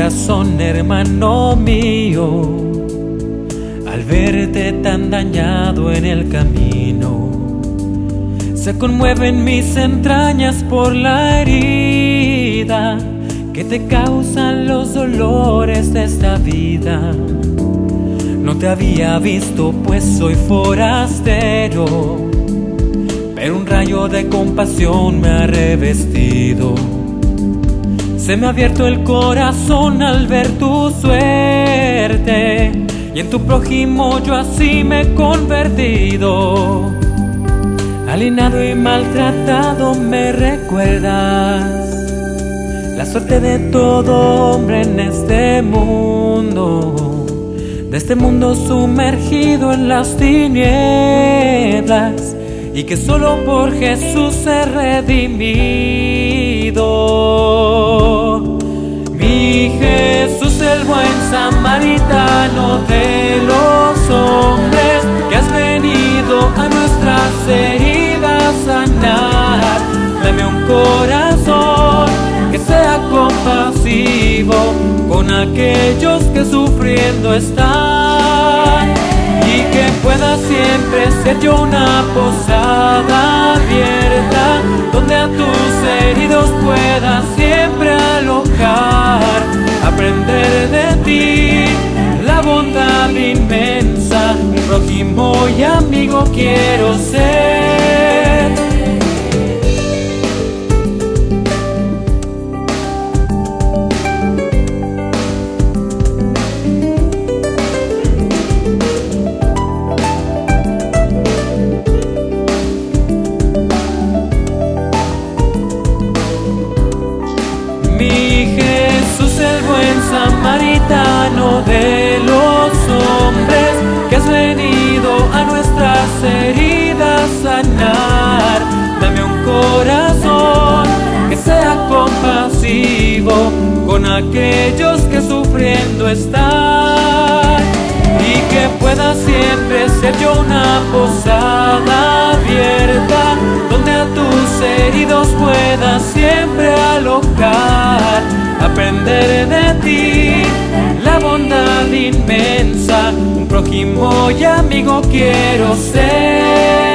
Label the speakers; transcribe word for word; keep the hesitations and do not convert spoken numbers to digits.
Speaker 1: corazón, hermano mío, al verte tan dañado en el camino. Se conmueven mis entrañas por la herida que te causan los dolores de esta vida. No te había visto, pues soy forastero, pero un rayo de compasión me ha revestido. Se me ha abierto el corazón al ver tu suerte, y en tu prójimo yo así me he convertido. Alienado y maltratado me recuerdas la suerte de todo hombre en este mundo, de este mundo sumergido en las tinieblas, y que solo por Jesús he redimido. Mi Jesús, el buen samaritano de los hombres, que has venido a nuestras heridas a sanar. Dame un corazón que sea compasivo con aquellos que sufriendo están, y que pueda siempre ser yo una posada abierta, donde a tus heridos pueda siempre alojar. Aprender de ti la bondad inmensa, un prójimo y amigo quiero ser. Mi Jesús, el buen samaritano de los hombres, que has venido a nuestras heridas a sanar. Dame un corazón que sea compasivo con aquellos que sufriendo están, y que pueda siempre ser yo una posada abierta, donde a tus heridos pueda siempre alojar. Aprender de ti la bondad inmensa, un prójimo y amigo quiero ser.